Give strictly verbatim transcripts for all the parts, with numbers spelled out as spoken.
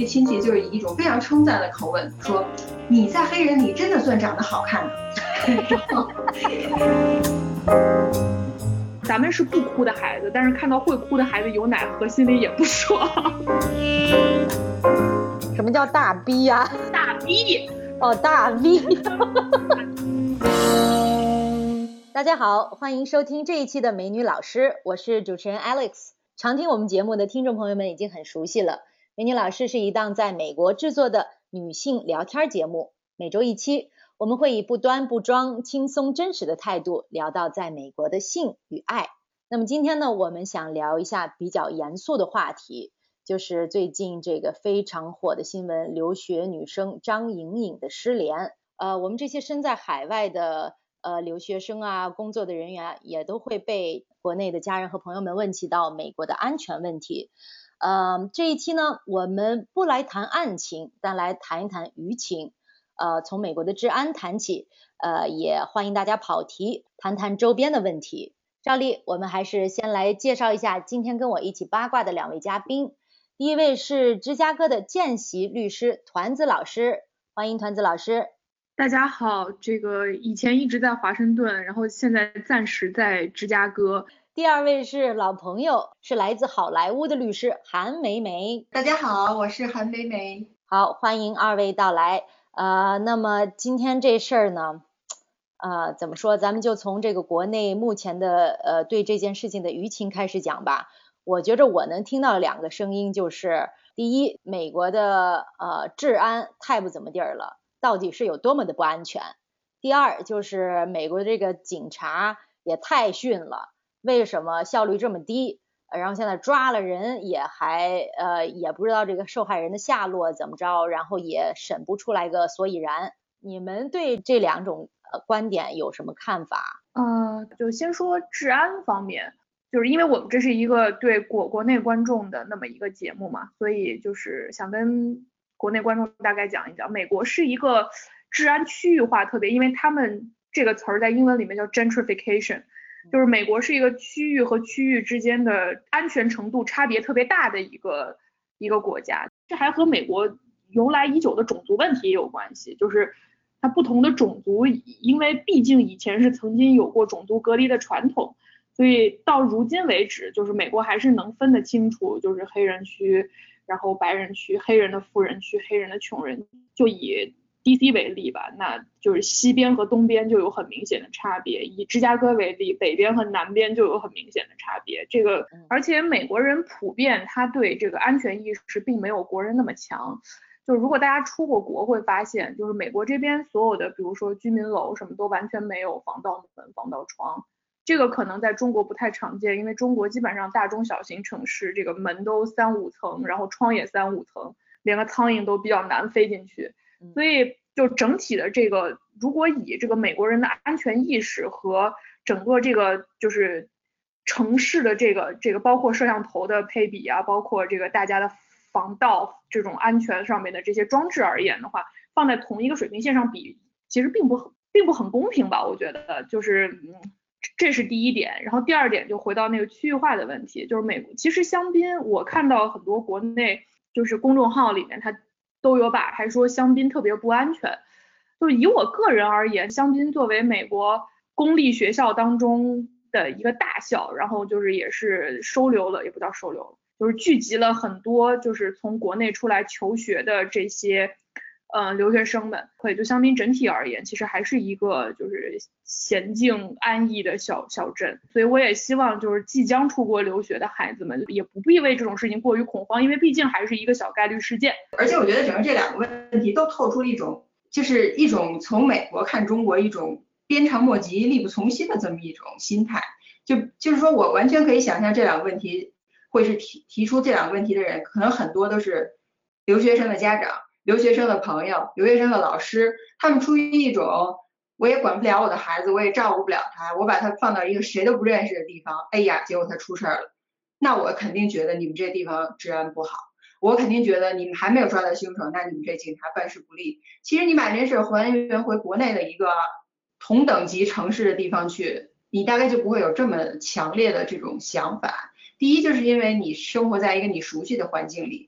些亲戚就是以一种非常称赞的口吻说，你在黑人里真的算长得好看的。 咱们是不哭的孩子，但是看到会哭的孩子有奶喝，心里也不爽。 什么叫大逼呀、啊？ 大逼哦，大逼。大家好，欢迎收听这一期的美女老师，我是主持人 Alex。常听我们节目的听众朋友们已经很熟悉了，美女老师是一档在美国制作的女性聊天节目，每周一期，我们会以不端不装、轻松真实的态度聊到在美国的性与爱。那么今天呢，我们想聊一下比较严肃的话题，就是最近这个非常火的新闻，留学女生张颖颖的失联。呃，我们这些身在海外的呃留学生啊，工作的人员也都会被国内的家人和朋友们问起到美国的安全问题。呃，这一期呢，我们不来谈案情，但来谈一谈舆情。呃，从美国的治安谈起，呃，也欢迎大家跑题，谈谈周边的问题。照例，我们还是先来介绍一下今天跟我一起八卦的两位嘉宾。第一位是芝加哥的见习律师团子老师，欢迎团子老师。 大家好，这个以前一直在华盛顿，然后现在暂时在芝加哥。 第二位是老朋友，是来自好莱坞的律师韩梅梅。 大家好，我是韩梅梅。 好，欢迎二位到来。呃，那么今天这事儿呢，呃，怎么说？咱们就从这个国内目前的呃对这件事情的舆情开始讲吧。我觉着我能听到两个声音，就是第一，美国的呃治安太不怎么地儿了，到底是有多么的不安全；第二，就是美国这个警察也太逊了，为什么效率这么低？然后现在抓了人也还呃也不知道这个受害人的下落怎么着，然后也审不出来个所以然。你们对这两种呃观点有什么看法？ 呃，就先说治安方面，就是因为我们这是一个对国国内观众的那么一个节目嘛，所以就是想跟国内观众大概讲一讲，美国是一个治安区域化特别，因为他们这个词儿在英文里面叫 gentrification。就是美国是一个区域和区域之间的安全程度差别特别大的一个一个国家，这还和美国由来已久的种族问题也有关系，就是它不同的种族，因为毕竟以前是曾经有过种族隔离的传统，所以到如今为止，就是美国还是能分得清楚，就是黑人区，然后白人区，黑人的富人区，黑人的穷人。就以D C 为例吧，那就是西边和东边就有很明显的差别，以芝加哥为例，北边和南边就有很明显的差别。这个而且美国人普遍他对这个安全意识并没有国人那么强，就如果大家出过国会发现，就是美国这边所有的比如说居民楼什么都完全没有防盗门防盗窗，这个可能在中国不太常见，因为中国基本上大中小型城市这个门都三五层，然后窗也三五层，连个苍蝇都比较难飞进去。所以就整体的这个，如果以这个美国人的安全意识和整个这个就是城市的这个这个包括摄像头的配比啊，包括这个大家的防盗这种安全上面的这些装置而言的话，放在同一个水平线上比，其实并不并不很公平吧，我觉得就是嗯，这是第一点。然后第二点就回到那个区域化的问题，就是美国其实香槟，我看到很多国内就是公众号里面它都有把还说香槟特别不安全。就以我个人而言，香槟作为美国公立学校当中的一个大校，然后就是也是收留了，也不叫收留了，就是聚集了很多就是从国内出来求学的这些呃留学生们。可以就香槟整体而言，其实还是一个就是娴静安逸的小小镇，所以我也希望就是即将出国留学的孩子们也不必为这种事情过于恐慌，因为毕竟还是一个小概率事件。 而且我觉得整个这两个问题都透出一种就是一种从美国看中国一种鞭长莫及力不从心的这么一种心态，就就是说我完全可以想象这两个问题会是提提出这两个问题的人可能很多都是留学生的家长、留学生的朋友、留学生的老师，他们出于一种我也管不了我的孩子，我也照顾不了他，我把他放到一个谁都不认识的地方，哎呀结果他出事了，那我肯定觉得你们这地方治安不好，我肯定觉得你们还没有抓到凶手，那你们这警察办事不力。其实你把这事还原回国内的一个同等级城市的地方去，你大概就不会有这么强烈的这种想法。第一就是因为你生活在一个你熟悉的环境里，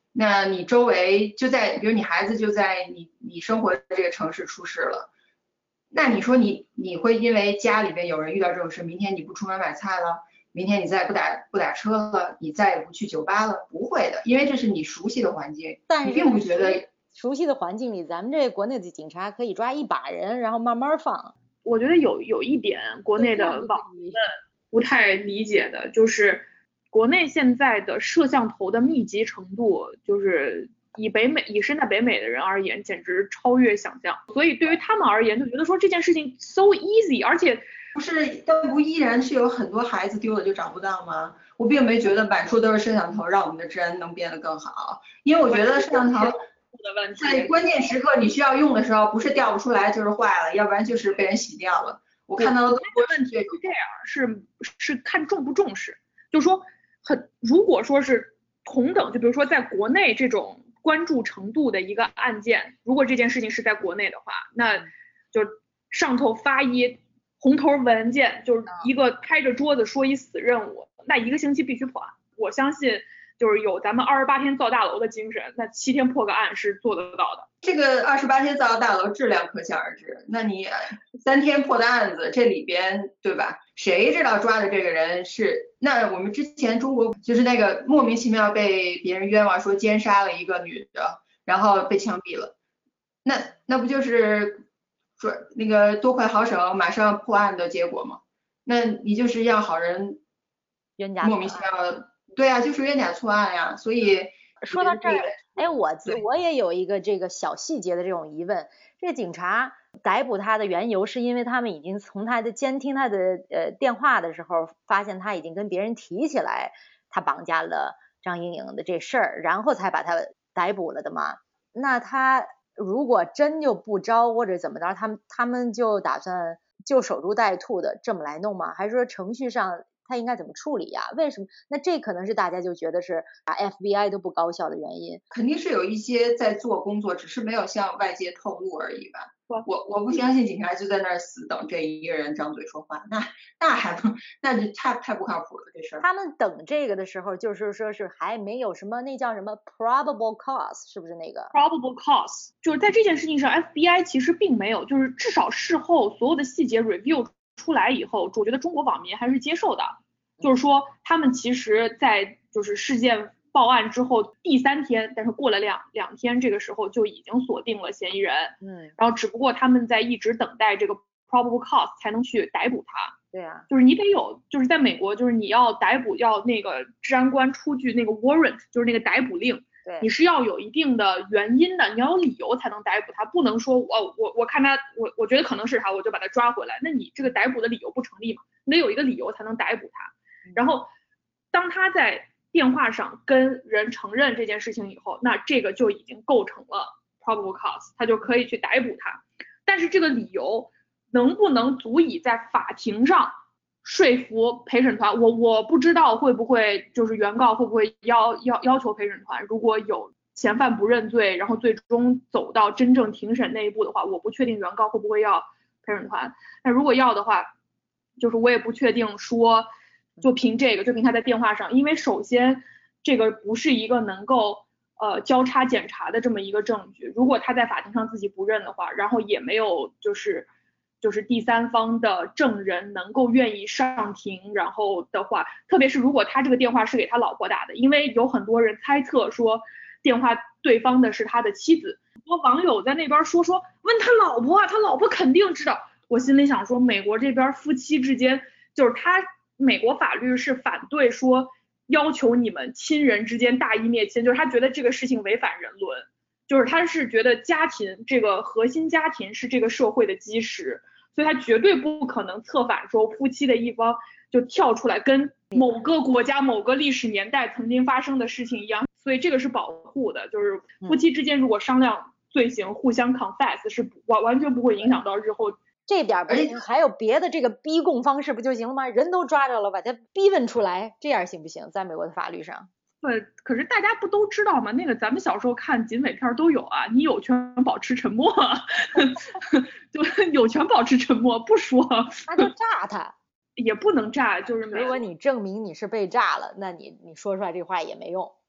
那你周围就在，比如你孩子就在你你生活的这个城市出事了，那你说你你会因为家里边有人遇到这种事，明天你不出门买菜了，明天你再不打不打车了，你再也不去酒吧了？不会的，因为这是你熟悉的环境， 但是你并不觉得熟悉的环境里，咱们这国内的警察可以抓一把人，然后慢慢放。 我觉得有有一点国内的网民们不太理解的，就是国内现在的摄像头的密集程度，就是以北美以身在北美的人而言，简直超越想象。所以对于他们而言，就觉得说这件事情 so easy， 而且不是，但不依然是有很多孩子丢了就找不到吗？我并没觉得满处都是摄像头让我们的治安能变得更好，因为我觉得摄像头在关键时刻你需要用的时候，不是调不出来就是坏了，要不然就是被人洗掉了。我看到的更多问题是这样，是是看重不重视，就是说很如果说是同等，就比如说在国内这种关注程度的一个案件，如果这件事情是在国内的话，那就上头发一红头文件，就是一个开着桌子说一死任务，那一个星期必须破案。我相信就是有咱们二十八天造大楼的精神，那七天破个案是做得到的。 这个二十八天造大楼质量可想而知，那你三天破的案子，这里边对吧？谁知道抓的这个人是？那我们之前中国就是那个莫名其妙被别人冤枉说奸杀了一个女的，然后被枪毙了，那那不就是说那个多快好省马上破案的结果吗？那你就是要好人冤假莫名其妙，对啊，就是冤假错案呀。所以说到这儿，哎，我我也有一个这个小细节的这种疑问，这个警察逮捕他的缘由是因为他们已经从他的监听他的呃电话的时候，发现他已经跟别人提起来他绑架了张莹莹的这事儿，然后才把他逮捕了的嘛。那他如果真就不招或者怎么着，他们他们就打算就守株待兔的这么来弄吗？还是说程序上他应该怎么处理呀？为什么？那这可能是大家就觉得是啊 F B I 都不高效的原因。 肯定是有一些在做工作，只是没有向外界透露而已吧。我我不相信警察就在那儿死等这一个人张嘴说话，那那还不那就太太不靠谱了这事儿。 他们等这个的时候，就是说是还没有什么那叫什么 probable cause， 是不是那个 probable cause？ 就是在这件事情上 ，F B I 其实并没有，就是至少事后所有的细节 review 出来以后，我觉得中国网民还是接受的。就是说他们其实在就是事件报案之后第三天，但是过了两两天，这个时候就已经锁定了嫌疑人， 嗯， 然后只不过他们在一直等待这个 probable cause 才能去逮捕他。 对啊， 就是你得有，就是在美国，就是你要逮捕要那个治安官出具那个 warrant， 就是那个逮捕令， 对， 你是要有一定的原因的，你要有理由才能逮捕他，不能说我我我看他我我觉得可能是他，我就把他抓回来，那你这个逮捕的理由不成立嘛？你得有一个理由才能逮捕他。然后当他在电话上跟人承认这件事情以后，那这个就已经构成了 probable cause， 他就可以去逮捕他。但是这个理由能不能足以在法庭上说服陪审团，我我不知道会不会就是原告会不会要要要求陪审团，如果有嫌犯不认罪，然后最终走到真正庭审那一步的话，我不确定原告会不会要陪审团。那如果要的话，就是我也不确定说就凭这个就凭他在电话上，因为首先这个不是一个能够呃交叉检查的这么一个证据，如果他在法庭上自己不认的话，然后也没有就是就是第三方的证人能够愿意上庭，然后的话，特别是如果他这个电话是给他老婆打的，因为有很多人猜测说电话对方的是他的妻子，很多网友在那边说说问他老婆啊，他老婆肯定知道。我心里想说，美国这边夫妻之间，就是他美国法律是反对说要求你们亲人之间大义灭亲，就是他觉得这个事情违反人伦，就是他是觉得家庭这个核心家庭是这个社会的基石，所以他绝对不可能策反说夫妻的一方就跳出来跟某个国家某个历史年代曾经发生的事情一样，所以这个是保护的，就是夫妻之间如果商量罪行互相 confess 是完完全不会影响到日后。 这点不行，还有别的这个逼供方式不就行了吗？人都抓着了，把他逼问出来，这样行不行？在美国的法律上。 对，可是大家不都知道吗？那个咱们小时候看警匪片都有啊，你有权保持沉默，就有权保持沉默，不说。 那就炸他。 也不能炸，就是如果你证明你是被炸了，那你你说出来这话也没用。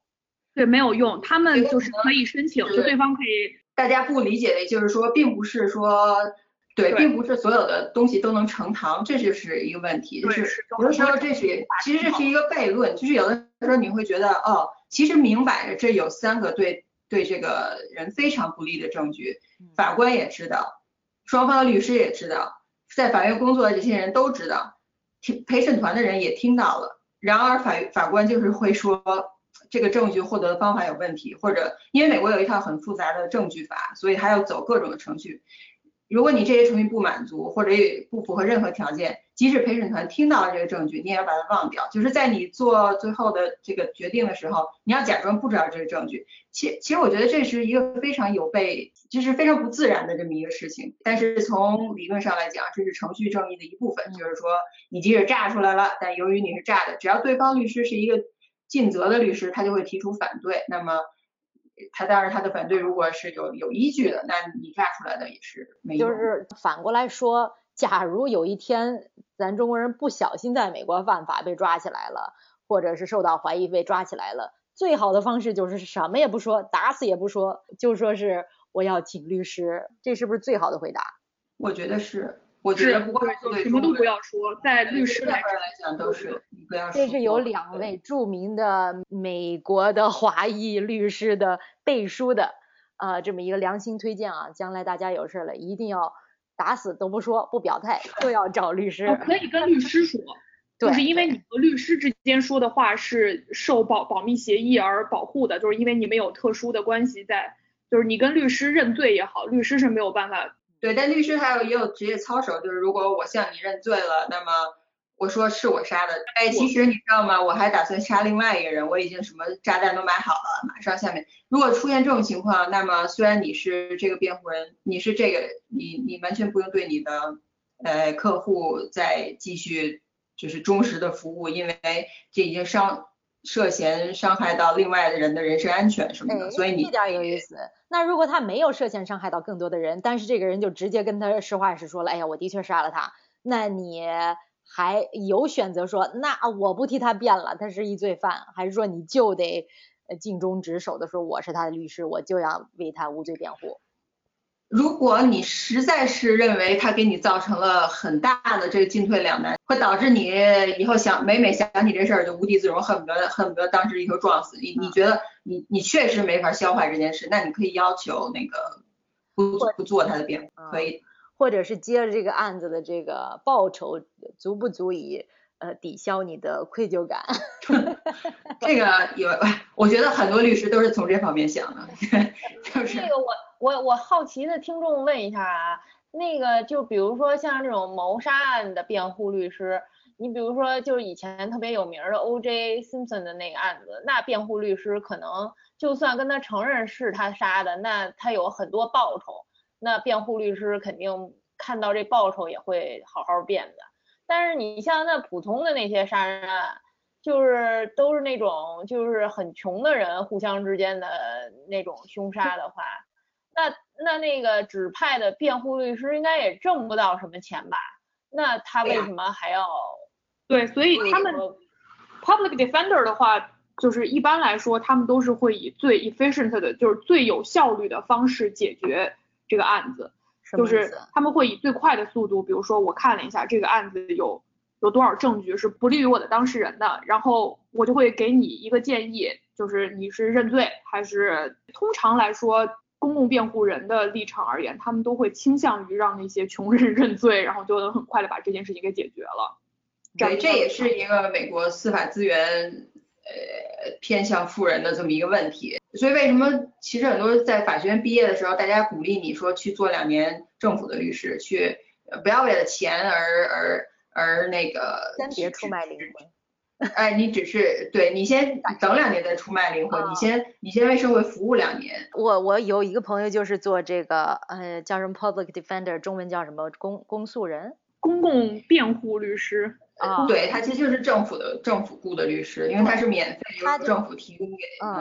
对，没有用，他们就是可以申请，就对方可以。 大家不理解的就是说，并不是说，对，并不是所有的东西都能成堂，这就是一个问题。就是有的时候这是其实这是一个悖论，就是有的时候你会觉得哦，其实明摆着这有三个对对这个人非常不利的证据，法官也知道，双方的律师也知道，在法院工作的这些人都知道，陪审团的人也听到了，然而法法官就是会说这个证据获得的方法有问题，或者因为美国有一套很复杂的证据法，所以还要走各种的程序。如果你这些程序不满足，或者不符合任何条件，即使陪审团听到了这个证据，你也要把它忘掉。就是在你做最后的这个决定的时候，你要假装不知道这个证据。其其实我觉得这是一个非常有悖，就是非常不自然的这么一个事情。但是从理论上来讲，这是程序正义的一部分，就是说你即使炸出来了，但由于你是炸的，只要对方律师是一个尽责的律师，他就会提出反对。那么他当然他的反对如果是有有依据的，那你炸出来的也是没用。 就是反过来说，假如有一天咱中国人不小心在美国犯法被抓起来了，或者是受到怀疑被抓起来了，最好的方式就是什么也不说，打死也不说，就说是我要请律师，这是不是最好的回答？ 我觉得是。我觉得不光什么都不要说，在律师来讲都是你不要说。 这是有两位著名的美国的华裔律师的背书的呃这么一个良心推荐啊，将来大家有事了一定要打死都不说不表态，就要找律师。 哦、可以跟律师说，就是因为你和律师之间说的话是受保保密协议而保护的，就是因为你们有特殊的关系在，就是你跟律师认罪也好，律师是没有办法。 对，但律师还有也有职业操守，就是如果我向你认罪了，那么我说是我杀的，哎，其实你知道吗？我还打算杀另外一个人，我已经什么炸弹都买好了，马上下面如果出现这种情况，那么虽然你是这个辩护人，你是这个你你完全不用对你的呃客户再继续就是忠实的服务，因为这已经伤涉嫌伤害到另外的人的人身安全什么的，所以你这点有意思。那如果他没有涉嫌伤害到更多的人，但是这个人就直接跟他实话实说了，哎呀，我的确杀了他，那你还有选择说，那我不替他辩了，他是一罪犯，还是说你就得尽忠职守的说我是他的律师，我就要为他无罪辩护？ 如果你实在是认为他给你造成了很大的这个进退两难，会导致你以后想每每想起这事儿就无地自容，恨不得恨不得当时一头撞死你。你觉得你你确实没法消化这件事，那你可以要求那个不不做他的辩护，可以。 或者是接着这个案子的这个报酬足不足以呃抵消你的愧疚感？ 这个有，我觉得很多律师都是从这方面想的，就是。 这个我我我好奇的听众问一下啊，那个就比如说像这种谋杀案的辩护律师，你比如说就是以前特别有名的 O J Simpson 的那个案子，那辩护律师可能就算跟他承认是他杀的，那他有很多报酬，那辩护律师肯定看到这报酬也会好好辩的。但是你像那普通的那些杀人案，就是都是那种就是很穷的人互相之间的那种凶杀的话，那那那个指派的辩护律师应该也挣不到什么钱吧？那他为什么还要？ 对，所以他们 public defender 的话，就是一般来说他们都是会以最 efficient 的，就是最有效率的方式解决这个案子，就是他们会以最快的速度，比如说我看了一下这个案子有有多少证据是不利于我的当事人的，然后我就会给你一个建议，就是你是认罪还是。通常来说公共辩护人的立场而言，他们都会倾向于让那些穷人认罪，然后就能很快的把这件事情给解决了。 对，这也是一个美国司法资源呃偏向富人的这么一个问题。所以为什么其实很多在法学院毕业的时候，大家鼓励你说去做两年政府的律师，去不要为了钱而而而那个先别出卖灵魂。 哎，你只是对你先等两年再出卖灵魂，你先你先为社会服务两年。 我我有一个朋友就是做这个呃叫什么 public defender， 中文叫什么公公诉人， 公共辩护律师啊。对，他其实就是政府的政府雇的律师，因为他是免费由政府提供给。 嗯，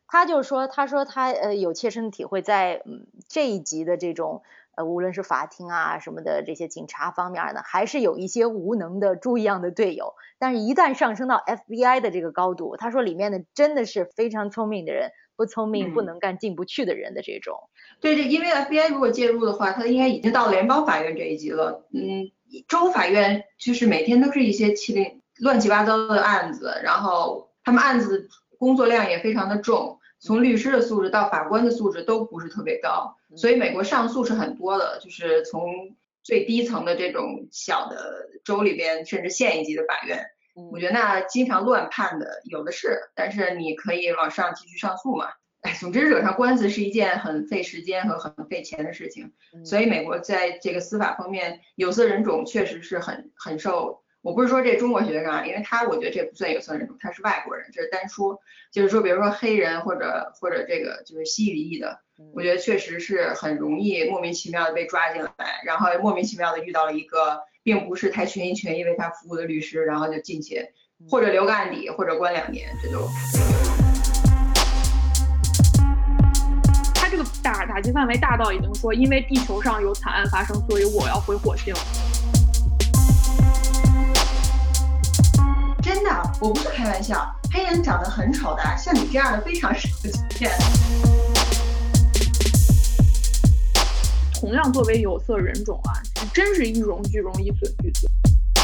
他就说，他说他呃有切身体会在嗯这一集的这种呃无论是法庭啊什么的这些警察方面呢，还是有一些无能的猪一样的队友，但是一旦上升到 F B I 的这个高度，他说里面的真的是非常聪明的人，不聪明不能干进不去的人的这种。 嗯、对，这因为 F B I 如果介入的话，他应该已经到联邦法院这一级了。嗯，州法院就是每天都是一些七零乱七八糟的案子，然后他们案子工作量也非常的重，从律师的素质到法官的素质都不是特别高，所以美国上诉是很多的，就是从最低层的这种小的州里边，甚至县一级的法院，我觉得那经常乱判的有的是，但是你可以往上继续上诉嘛。哎，总之惹上官司是一件很费时间和很费钱的事情，所以美国在这个司法方面有色人种确实是很很受。我不是说这中国学生啊，因为他我觉得这不算有色人种，他是外国人，这是单说，就是说比如说黑人或者或者这个就是西语裔的，我觉得确实是很容易莫名其妙的被抓进来，然后莫名其妙的遇到了一个并不是太全心全意为他服务的律师，然后就进去，或者留个案底，或者关两年，这都。 他这个打打击范围大到已经说，因为地球上有惨案发生，所以我要回火星。 真的，我不是开玩笑，黑人长得很丑的，像你这样的非常少见。 同样作为有色人种啊，真是一荣俱荣，一损俱损。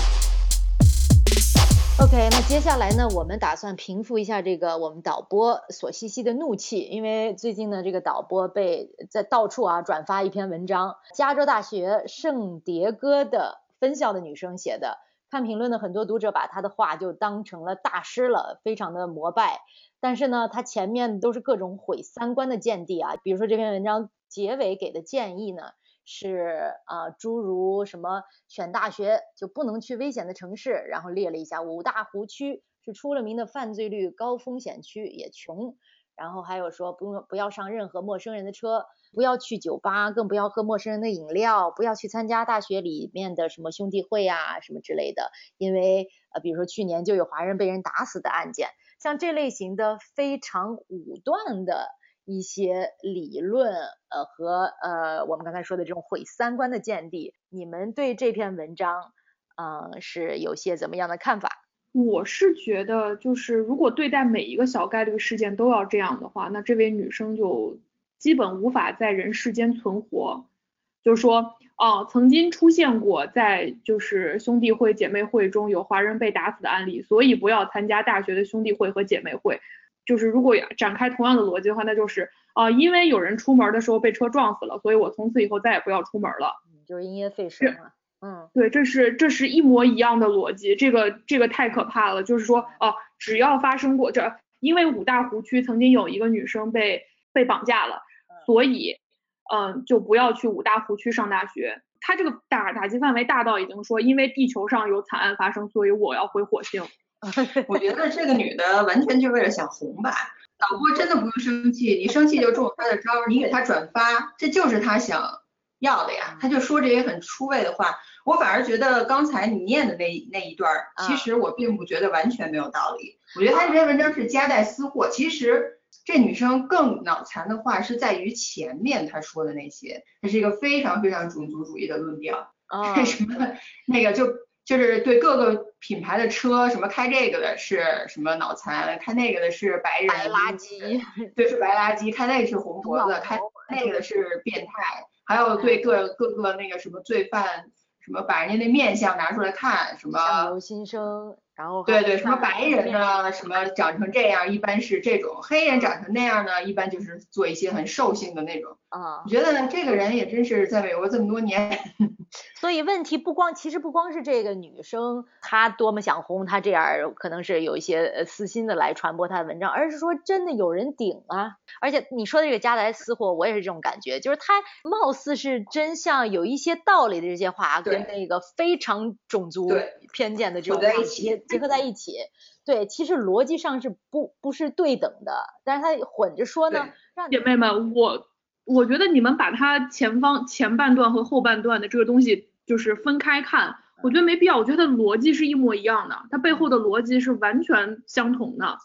OK， 那接下来呢，我们打算平复一下这个我们导播索西西的怒气，因为最近呢，这个导播被在到处啊转发一篇文章，加州大学圣迭戈的分校的女生写的。看评论的很多读者把他的话就当成了大师了，非常的膜拜，但是呢他前面都是各种毁三观的见地啊，比如说这篇文章结尾给的建议呢是呃诸如什么选大学就不能去危险的城市，然后列了一下五大湖区是出了名的犯罪率高风险区，也穷，然后还有说不用不要上任何陌生人的车，不要去酒吧，更不要喝陌生人的饮料，不要去参加大学里面的什么兄弟会啊什么之类的，因为呃比如说去年就有华人被人打死的案件，像这类型的非常武断的一些理论呃和呃我们刚才说的这种毁三观的见地，你们对这篇文章嗯、呃、是有些怎么样的看法？ 我是觉得就是如果对待每一个小概率事件都要这样的话，那这位女生就基本无法在人世间存活。就是说哦，曾经出现过在就是兄弟会姐妹会中有华人被打死的案例，所以不要参加大学的兄弟会和姐妹会。就是如果展开同样的逻辑的话，那就是啊、呃，因为有人出门的时候被车撞死了，所以我从此以后再也不要出门了。 就是因噎废食嘛。嗯， 对，这是这是一模一样的逻辑，这个这个太可怕了。就是说哦，只要发生过这，因为五大湖区曾经有一个女生被被绑架了，所以嗯、呃，就不要去五大湖区上大学。他这个打打击范围大到已经说，因为地球上有惨案发生，所以我要回火星。 我觉得这个女的完全就为了想红吧。导播真的不用生气，你生气就中他的招，你给他转发，这就是他想要的呀。他就说这些很出位的话，我反而觉得刚才你念的那那一段，其实我并不觉得完全没有道理。我觉得他这篇文章是夹带私货。其实这女生更脑残的话是在于前面她说的那些，它是一个非常非常种族主义的论调。为什么那个就就是对各个品牌的车，什么开这个的是什么脑残，开那个的是白人白垃圾， 对，是白垃圾，开那个是红脖子，开那个的是变态，还有对各各个那个什么罪犯，什么把人家那面相拿出来看，什么相由心生，然后对对，什么白人呢，什么长成这样，一般是这种；黑人长成那样呢，一般就是做一些很兽性的那种。啊，我觉得呢，这个人也真是在美国这么多年。 所以问题不光，其实不光是这个女生她多么想红，她这样可能是有一些私心的来传播她的文章，而是说真的有人顶啊。而且你说的这个夹带私货，我也是这种感觉，就是她貌似是真像有一些道理的这些话，跟那个非常种族偏见的这种话结结合在一起。对，其实逻辑上是不不是对等的，但是她混着说呢，让姐妹们，我我觉得你们把它前方前半段和后半段的这个东西就是分开看，我觉得没必要。我觉得它的逻辑是一模一样的，它背后的逻辑是完全相同的。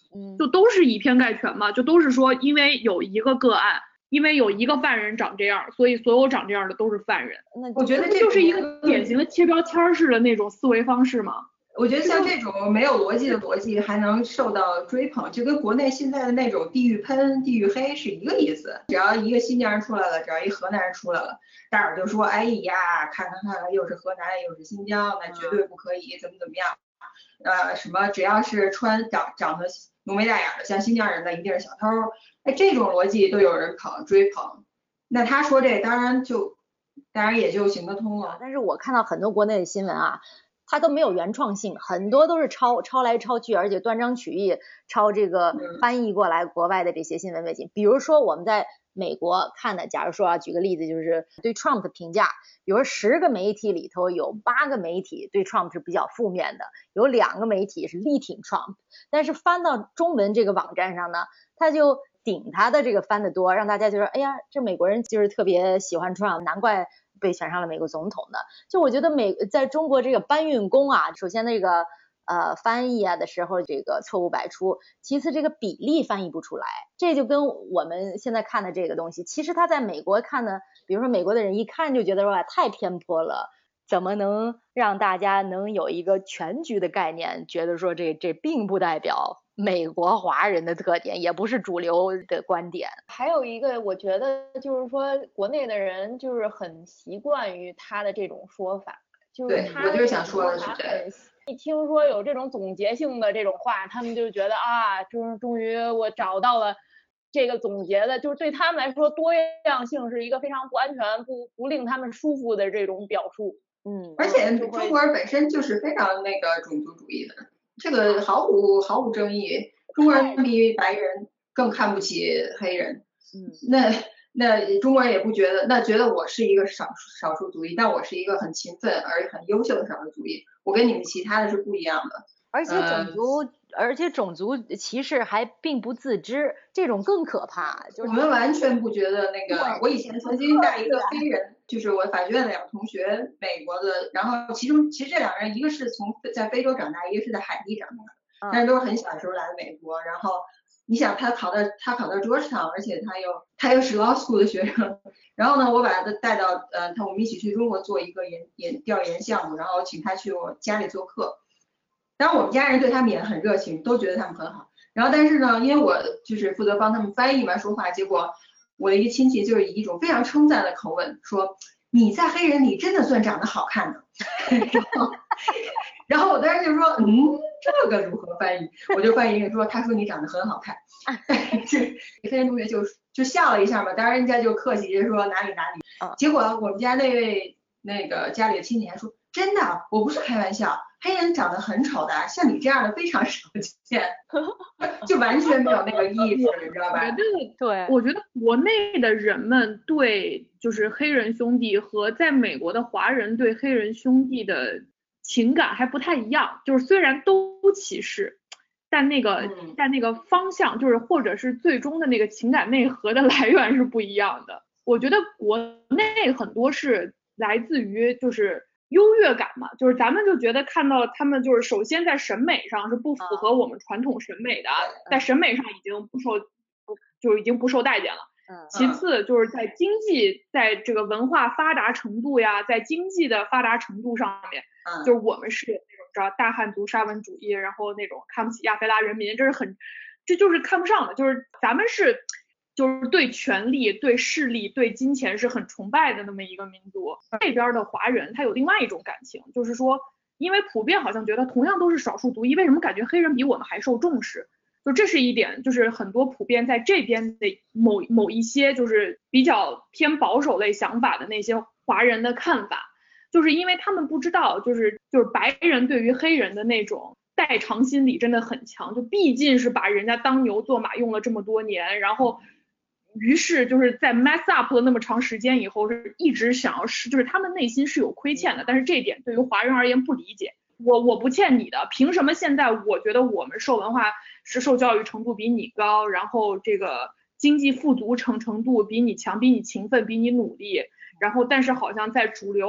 嗯， 就都是以偏概全嘛，就都是说因为有一个个案，因为有一个犯人长这样，所以所有长这样的都是犯人。 那我觉得这就是一个典型的贴标签式的那种思维方式嘛。 我觉得像这种没有逻辑的逻辑还能受到追捧，就跟国内现在的那种地域喷、地域黑是一个意思。只要一个新疆人出来了，只要一河南人出来了，大伙儿就说，哎呀，看看看，又是河南又是新疆，那绝对不可以，怎么怎么样。呃，什么只要是穿长长得浓眉大眼的像新疆人的，一定是小偷。哎，这种逻辑都有人捧追捧，那他说这当然就当然也就行得通了。 但是我看到很多国内的新闻啊，它都没有原创性，很多都是抄抄来抄去，而且断章取义，抄这个翻译过来国外的这些新闻背景。比如说我们在美国看的，假如说啊，举个例子，就是对 Trump 的评价，比如说十个媒体里头有八个媒体对 Trump 是比较负面的，有两个媒体是力挺 Trump， 但是翻到中文这个网站上呢，他就顶他的这个翻得多，让大家觉得，哎呀，这美国人就是特别喜欢 Trump， 难怪被选上了美国总统的。就我觉得美在中国这个搬运工啊，首先那个呃翻译啊的时候这个错误百出，其次这个比例翻译不出来，这就跟我们现在看的这个东西，其实他在美国看呢，比如说美国的人一看就觉得说太偏颇了，怎么能让大家能有一个全局的概念，觉得说这这并不代表美国华人的特点，也不是主流的观点。 还有一个我觉得就是说国内的人就是很习惯于他的这种说法，就是他我就是想说的是这个， 一听说有这种总结性的这种话，他们就觉得啊，终终于我找到了这个总结的，就是对他们来说多样性是一个非常不安全、不不令他们舒服的这种表述。 嗯， 而且中国人本身就是非常那个种族主义的，这个毫无毫无争议。中国人比白人更看不起黑人， 嗯， 那那中国人也不觉得，那觉得我是一个少少数族裔，但我是一个很勤奋而很优秀的少数族裔，我跟你们其他的是不一样的。 而且种族、呃、而且种族歧视还并不自知，这种更可怕。就是我们完全不觉得那个，我以前曾经带一个黑人，就是我法学院的两个同学，美国的，然后其中其实这两个人一个是从在非洲长大，一个是在海地长大，但是都是很小的时候来的美国，然后你想他考到他考到 Georgetown， 而且他又他又是 law school 的学生，然后呢我把他带到呃他我们一起去中国做一个研研调研项目，然后请他去我家里做客。当然我们家人对他们也很热情，都觉得他们很好。然后但是呢，因为我就是负责帮他们翻译嘛说话，结果我的一个亲戚就是以一种非常称赞的口吻说，你在黑人里真的算长得好看的。然后然后我当时就说，嗯，这个如何翻译？我就翻译说，他说你长得很好看。黑人同学就就笑了一下嘛，当然人家就客气着说哪里哪里。结果我们家那位那个家里的亲戚还说，真的，我不是开玩笑。黑人长得很丑的，像你这样的非常少见，就完全没有那个意识，你知道吧？ 我觉得， 对， 我觉得国内的人们对就是黑人兄弟和在美国的华人对黑人兄弟的情感还不太一样，就是虽然都歧视，但那个、嗯、但那个方向就是或者是最终的那个情感内核的来源是不一样的。我觉得国内很多是来自于就是优越感嘛，就是咱们就觉得看到他们就是首先在审美上是不符合我们传统审美的，在审美上已经不受不就已经不受待见了。其次就是在经济在这个文化发达程度呀，在经济的发达程度上面，就是我们是那种知道大汉族沙文主义，然后那种看不起亚非拉人民，这是很这就是看不上的，就是咱们是就是对权力、对势力、对金钱是很崇拜的那么一个民族。这边的华人他有另外一种感情，就是说因为普遍好像觉得同样都是少数族裔，为什么感觉黑人比我们还受重视，就这是一点，就是很多普遍在这边的某某一些就是比较偏保守类想法的那些华人的看法，就是因为他们不知道就是就是白人对于黑人的那种代偿心理真的很强，就毕竟是把人家当牛做马用了这么多年，然后于是就是在 mess up 了那么长时间以后，是一直想要是就是他们内心是有亏欠的，但是这一点对于华人而言不理解，我我不欠你的，凭什么现在我觉得我们受文化是受教育程度比你高，然后这个经济富足程程度比你强，比你勤奋，比你努力，然后但是好像在主流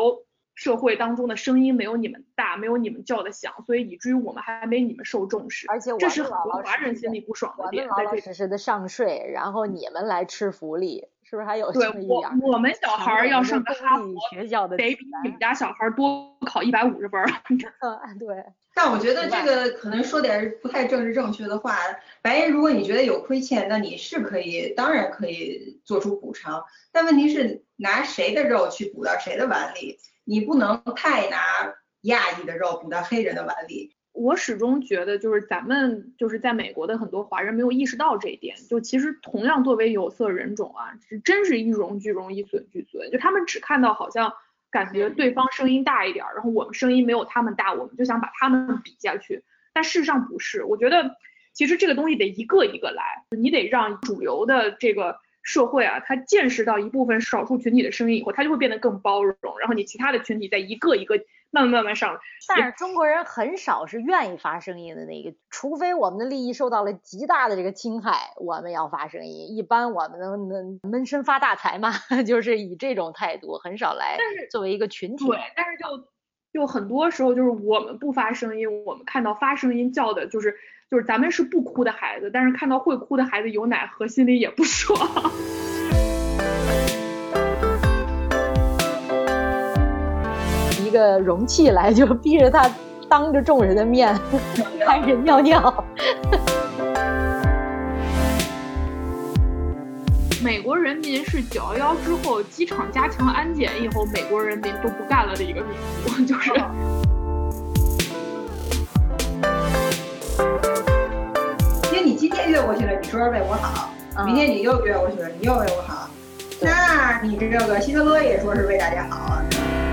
社会当中的声音没有你们大，没有你们叫的响，所以以至于我们还没你们受重视。 而且我这是很多华人心里不爽的点。 我们老老实实的上税，然后你们来吃福利，是不是还有对这么一点？ 我我们小孩要上个哈佛学校的得比你们家小孩多考一百五十分。 对。 但我觉得这个可能说点不太政治正确的话，白人如果你觉得有亏欠，那你是可以，当然可以做出补偿。但问题是拿谁的肉去补到谁的碗里，你不能太拿亚裔的肉补到黑人的碗里。 我始终觉得就是咱们就是在美国的很多华人没有意识到这一点，就其实同样作为有色人种啊，是真是一荣俱荣一损俱损，就他们只看到好像感觉对方声音大一点，然后我们声音没有他们大，我们就想把他们比下去，但事实上不是。我觉得其实这个东西得一个一个来，你得让主流的这个社会啊，它见识到一部分少数群体的声音以后，它就会变得更包容，然后你其他的群体再一个一个慢慢慢慢上来。 但是中国人很少是愿意发声音的那个，除非我们的利益受到了极大的这个侵害，我们要发声音。一般我们能能闷声发大财嘛，就是以这种态度，很少来作为一个群体。 对，但是就就很多时候就是我们不发声音，我们看到发声音叫的就是就是咱们是不哭的孩子，但是看到会哭的孩子有奶喝，心里也不爽。 一个容器来，就逼着他当着众人的面开始尿尿。 美国人民是九一一之后机场加强安检以后，美国人民都不干了的一个民族，就是。 因为你今天越过去了，你说是为我好，嗯、明天你又越过去了，你又为我好，那你这个希特勒也说是为大家好啊。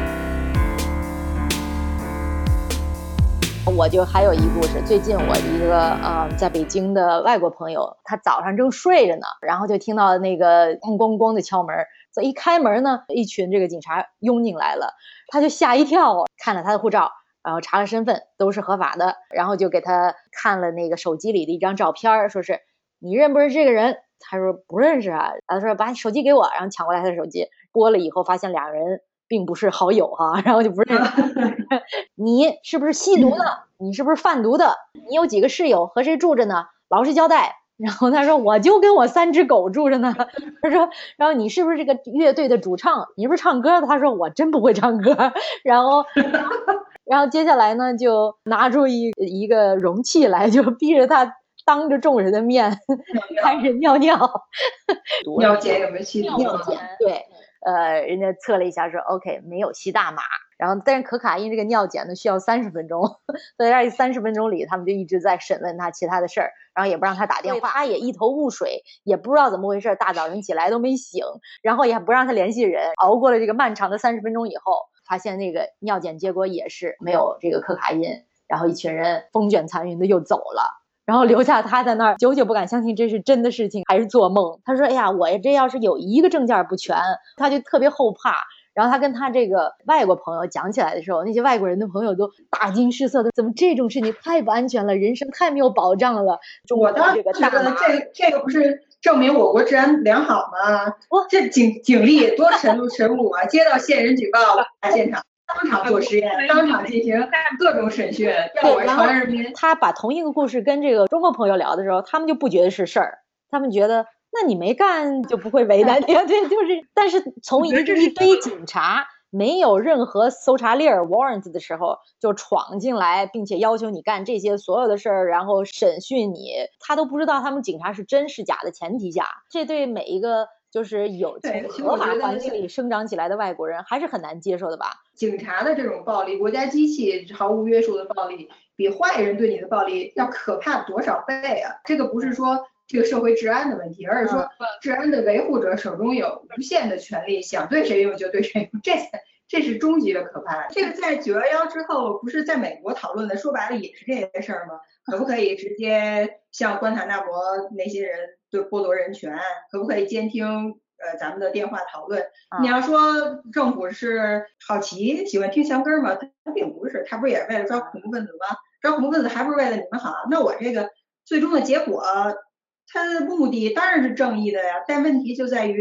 我就还有一故事，最近我一个呃在北京的外国朋友，他早上正睡着呢，然后就听到那个咣咣咣的敲门，所以一开门呢，一群这个警察拥进来了，他就吓一跳，看了他的护照，然后查了身份，都是合法的，然后就给他看了那个手机里的一张照片，说是你认不认识这个人？他说不认识啊，他说把手机给我，然后抢过来他的手机，拨了以后发现俩人并不是好友哈，然后就不认识。你是不是吸毒的？你是不是贩毒的？你有几个室友？和谁住着呢？老实交代。然后他说我就跟我三只狗住着呢。他说然后你是不是这个乐队的主唱？你是不是唱歌的？他说我真不会唱歌。然后然后接下来呢就拿出一一个容器来，就逼着他当着众人的面开始尿尿。 尿检有没有吸毒？ 尿检对。呃，人家测了一下说 OK 没有吸大麻，然后但是可卡因这个尿检呢需要三十分钟，所以在三十分钟里他们就一直在审问他其他的事儿，然后也不让他打电话，他也一头雾水，也不知道怎么回事，大早晨起来都没醒，然后也不让他联系人，熬过了这个漫长的三十分钟以后，发现那个尿检结果也是没有这个可卡因，然后一群人风卷残云的又走了。然后留下他在那儿，久久不敢相信这是真的事情还是做梦。他说哎呀，我这要是有一个证件不全，他就特别后怕。然后他跟他这个外国朋友讲起来的时候，那些外国人的朋友都大惊失色的，怎么这种事情太不安全了，人生太没有保障了。 我当时觉得这个这个不是证明我国治安良好吗？这警警力多神路神武啊，接到线人举报来现场当场做实验，当场进行各种审讯，调我朝阳人民。 他把同一个故事跟这个中国朋友聊的时候，他们就不觉得是事儿，他们觉得那你没干就不会为难你。对，就是，但是从一一堆警察没有任何搜查令 warrant 的时候，就闯进来，并且要求你干这些所有的事儿，然后审讯你，他都不知道他们警察是真是假的前提下，这对每一个就是有从合法环境里生长起来的外国人还是很难接受的吧。 警察的这种暴力，国家机器毫无约束的暴力，比坏人对你的暴力要可怕多少倍啊！这个不是说这个社会治安的问题，而是说治安的维护者手中有无限的权利，想对谁用就对谁用，这这是终极的可怕。这个在九一一之后不是在美国讨论的，说白了也是这些事儿吗？可不可以直接像关塔那摩那些人对剥夺人权？可不可以监听呃咱们的电话讨论？你要说政府是好奇喜欢听墙根吗？他并不是，他不是也是为了抓恐怖分子吗？抓恐怖分子还不是为了你们好？那我这个最终的结果，它的目的当然是正义的呀，但问题就在于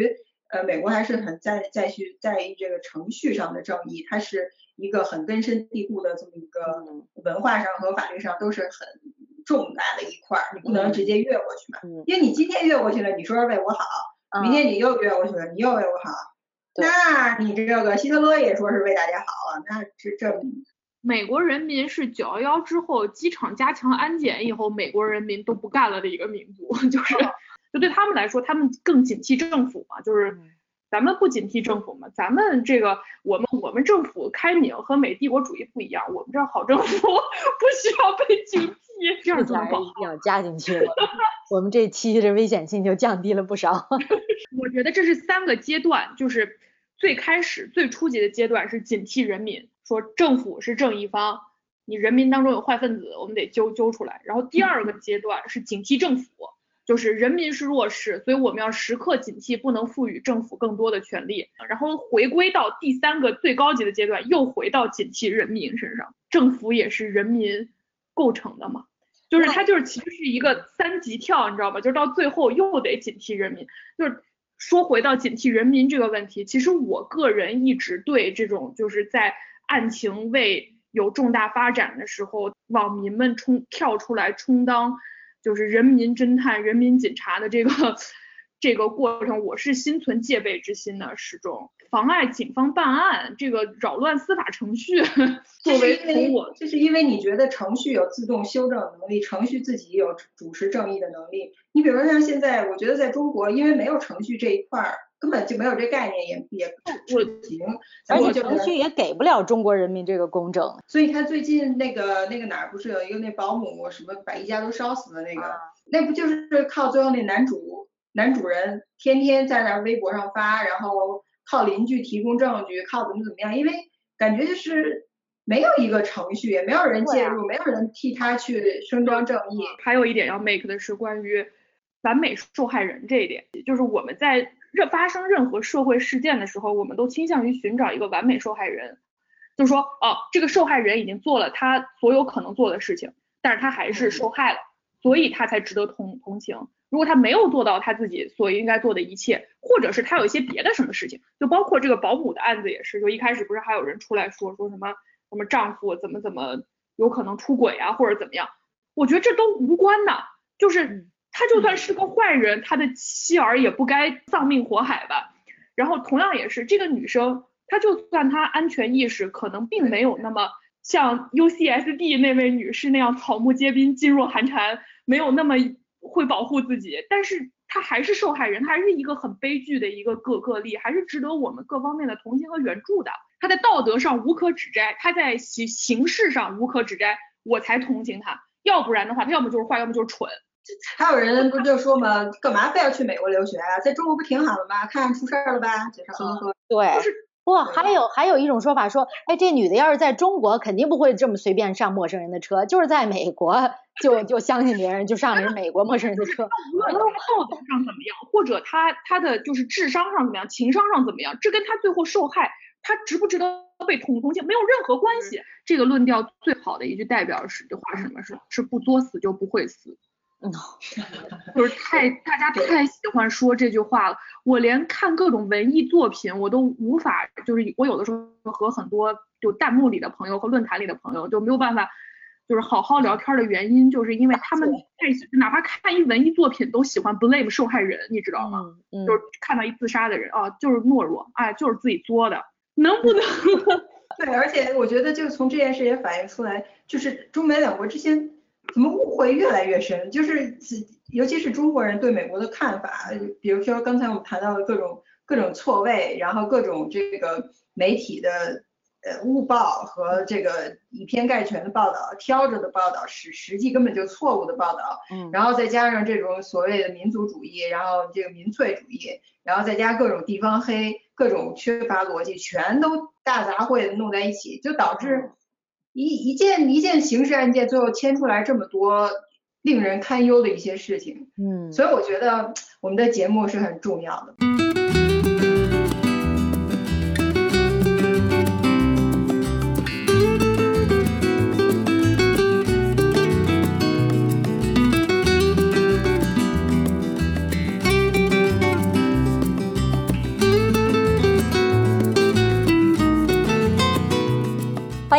呃，美国还是很在在去在意这个程序上的正义，它是一个很根深蒂固的这么一个文化上和法律上都是很重大的一块，你不能直接越过去嘛， 嗯、 因为你今天越过去了，你说是为我好，嗯、明天你又越过去了，你又为我好，那你这个希特勒也说是为大家好啊，那这这。 美国人民是九一一之后机场加强安检以后，美国人民都不干了的一个民族，就是就对他们来说，他们更警惕政府嘛，就是咱们不警惕政府嘛，咱们这个我们我们政府开明和美帝国主义不一样，我们这好政府不需要被警惕，这样就好。 一定要加进去了，我们这期的危险性就降低了不少。 我觉得这是三个阶段，就是最开始最初级的阶段是警惕人民。说政府是正义方，你人民当中有坏分子，我们得揪揪出来。然后第二个阶段是警惕政府，就是人民是弱势，所以我们要时刻警惕，不能赋予政府更多的权利。然后回归到第三个最高级的阶段，又回到警惕人民身上，政府也是人民构成的嘛，就是它就是其实是一个三级跳，你知道吗？就是到最后又得警惕人民。就是说回到警惕人民这个问题，其实我个人一直对这种就是在案情未有重大发展的时候，网民们冲跳出来充当就是人民侦探、人民警察的这个这个过程，我是心存戒备之心的，始终妨碍警方办案，这个扰乱司法程序。作为从我， 这是因为你觉得程序有自动修正能力，程序自己有主持正义的能力。你比如说像现在，我觉得在中国，因为没有程序这一块儿。根本就没有这概念，也也不行， 而且程序也给不了中国人民这个公正。 所以看最近那个那个哪儿不是有一个那保姆什么把一家都烧死的那个，啊、那不就是靠最后那男主男主人天天在那微博上发，然后靠邻居提供证据，靠怎么怎么样，因为感觉就是没有一个程序，也没有人介入，啊、没有人替他去伸张正义。 还有一点要 make 的是关于完美受害人这一点，就是我们在发生任何社会事件的时候，我们都倾向于寻找一个完美受害人，就是说哦，这个受害人已经做了他所有可能做的事情，但是他还是受害了，所以他才值得同同情。如果他没有做到他自己所应该做的一切，或者是他有一些别的什么事情，就包括这个保姆的案子也是，就一开始不是还有人出来说说什么什么丈夫怎么怎么有可能出轨啊，或者怎么样，我觉得这都无关的，就是他就算是个坏人，他的妻儿也不该丧命火海吧。然后同样也是这个女生，她就算她安全意识可能并没有那么像 U C S D 那位女士那样草木皆兵噤若寒蝉，没有那么会保护自己，但是她还是受害人，她还是一个很悲剧的一个个个例，还是值得我们各方面的同情和援助的。她在道德上无可指摘，她在形形式上无可指摘，我才同情她，要不然的话她要么就是坏，要么就是蠢。 还有人不就说嘛，干嘛非要去美国留学啊？在中国不挺好的吗？看出事儿了吧？就这么说。 对，就是哇，还有还有一种说法说，哎，这女的要是在中国，肯定不会这么随便上陌生人的车，就是在美国就就相信别人，就上了人美国陌生人的车。 无论道德上怎么样，或者他他的就是智商上怎么样，情商上怎么样，这跟他最后受害，他值不值得被同同情没有任何关系。这个论调最好的一句代表是这话是什么？是是不作死就不会死。 嗯， 就是太大家太喜欢说这句话了，我连看各种文艺作品我都无法，就是我有的时候和很多就弹幕里的朋友和论坛里的朋友就没有办法就是好好聊天的原因，就是因为他们太哪怕看一文艺作品都喜欢 blame 受害人，你知道吗？ 嗯嗯、 就是看到一自杀的人啊，就是懦弱，哎，就是自己作的，能不能？ 对，而且我觉得就从这件事也反映出来，就是中美两国之间怎么误会越来越深，就是尤其是中国人对美国的看法，比如说刚才我们谈到的各种各种错位，然后各种这个媒体的呃误报和这个以偏概全的报道，挑着的报道，实实际根本就错误的报道， 嗯， 然后再加上这种所谓的民族主义，然后这个民粹主义，然后再加各种地方黑，各种缺乏逻辑，全都大杂烩的弄在一起，就导致一一件一件刑事案件最后牵出来这么多令人堪忧的一些事情。 嗯， 所以我觉得我们的节目是很重要的。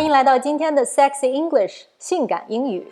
迎来到今天的 Sexy English 性感英语。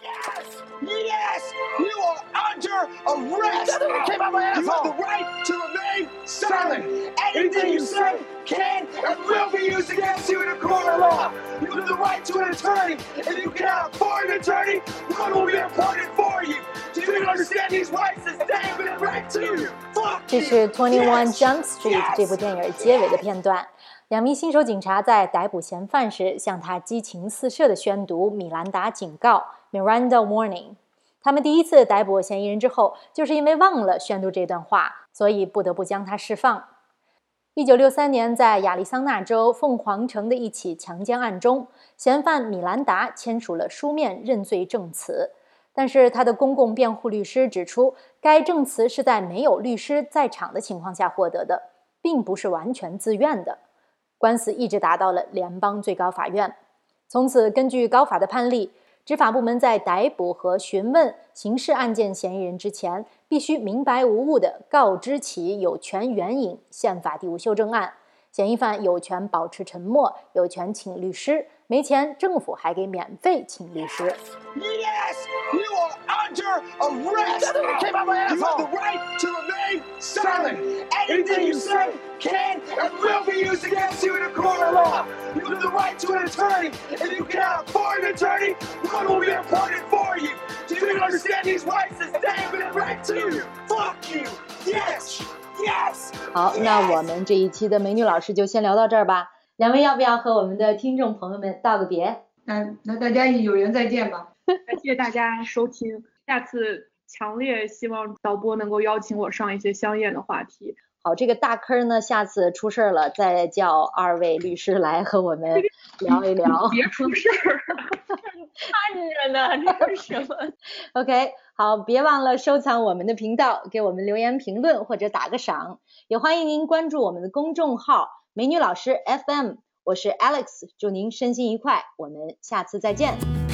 Yes! You are under arrest! Nothing came out my asshole! You have the right to remain silent! Anything you say can and will be used against you in a court of law! You have the right to an attorney! If you cannot afford an attorney, one will be appointed for you! Do you understand these rights that stand within right to you? Fuck 这是twenty-one Jump Street 这部电影结尾的片段。两名新手警察在逮捕嫌犯时，向他激情四射地宣读米兰达警告 Miranda Warning。他们第一次逮捕嫌疑人之后，就是因为忘了宣读这段话，所以不得不将他释放。一九六三年，在亚利桑那州凤凰城的一起强奸案中，嫌犯米兰达签署了书面认罪证词，但是他的公共辩护律师指出，该证词是在没有律师在场的情况下获得的，并不是完全自愿的。官司一直打到了联邦最高法院。从此，根据高法的判例，执法部门在逮捕和询问刑事案件嫌疑人之前，必须明白无误地告知其有权援引宪法第五修正案，嫌疑犯有权保持沉默，有权请律师，没钱政府还给免费请律师。 Yes! You are under arrest! Nothing came out my asshole! You have the right to remain silent! Anything you say can and will be used against you in a court of law! You have the right to an attorney! If you cannot afford an attorney, one will be appointed for you! Do you understand these rights that stand within right to you? Fuck you! Yes! Yes! 好，那我们这一期的美女老师就先聊到这儿吧。两位要不要和我们的听众朋友们道个别？ 那那大家有缘再见吧。 感谢大家收听，下次强烈希望导播能够邀请我上一些香艳的话题。 好，这个大坑呢，下次出事了再叫二位律师来和我们聊一聊。 别出事儿， 看着呢，这是什么 ？OK， 好，别忘了收藏我们的频道，给我们留言评论或者打个赏，也欢迎您关注我们的公众号美女老师 F M， 我是 Alex， 祝您身心愉快，我们下次再见。